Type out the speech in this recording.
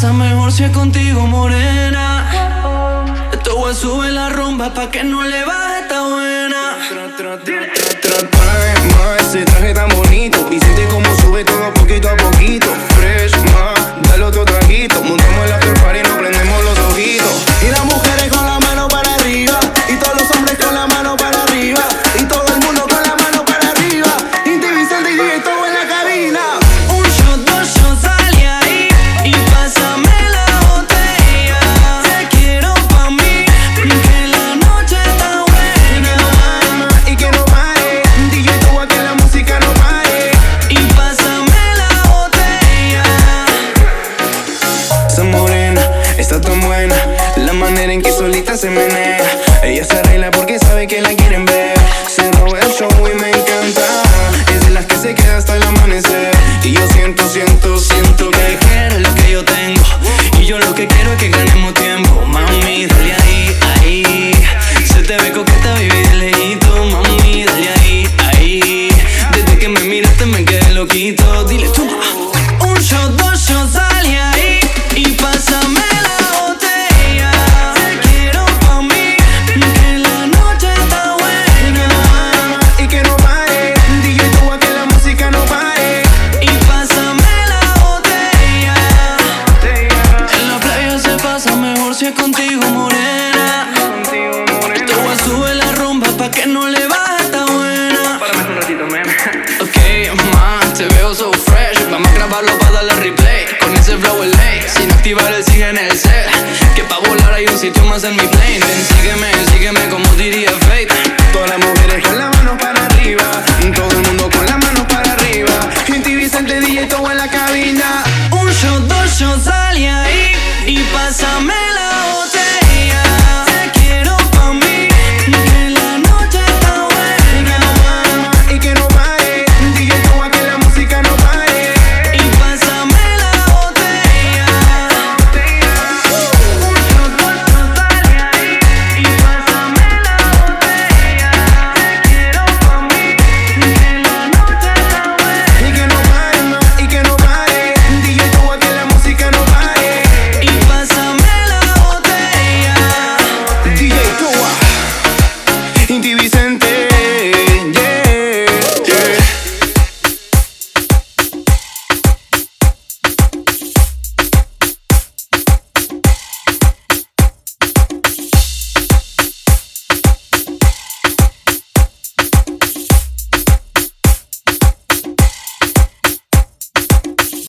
pasa mejor si es contigo, morena. Esto voy a subir la rumba pa' que no le baje, esta buena. Trae más ese traje tan bonito y siente como sube todo poquito a poquito. Fresh más, dale otro traguito. Montamos el after party y nos prendemos los ojitos. Y las mujeres con la mano para arriba, y todos los hombres con la mano para arriba, y todo el mundo con la mano para arriba. Intivisa el DJ, todo en la cabina. Un shot, dos shots, sale ahí y pásame la botella. Te quiero pa' mí, que la noche está buena. Y que no pare, DJ, tú a que la música no pare. Y pásame la botella. Esa morena está tan buena, la manera en que solita se menea. Ella se arregla porque sabe que la quieren ver. Se roba el show y me encanta. Es de las que se queda hasta el amanecer. Y yo siento Que quieres lo que yo tengo y yo lo que quiero es que ganemos tiempo. Mami, dale ahí, ahí. Se te ve coqueta, baby, de lejito. Mami, dale ahí, ahí. Desde que me miraste me quedé loquito. Dile tú. Un shot, dos shots, sale ahí y pásame la botella. Te quiero pa' mí, que la noche está buena. Y que no pare, DJ, tú a que la música no pare. Y pásame la botella. En la playa se pasa mejor si es contigo, morena. Esto voy a subir la rumba pa' que no le baje, esta buena. Párame un ratito, man. Ok, ma, te veo so fresh. Vamos a grabarlo pa' darle replay. Con ese flow el late, sin activar el sigue en el set. Que pa' volar hay un sitio más en mi plane. Ven, sígueme como diría Fate. Todas las mujeres con la mano para arriba, todo el mundo con la mano para arriba. Intivisa el DJ, todo en la cabina.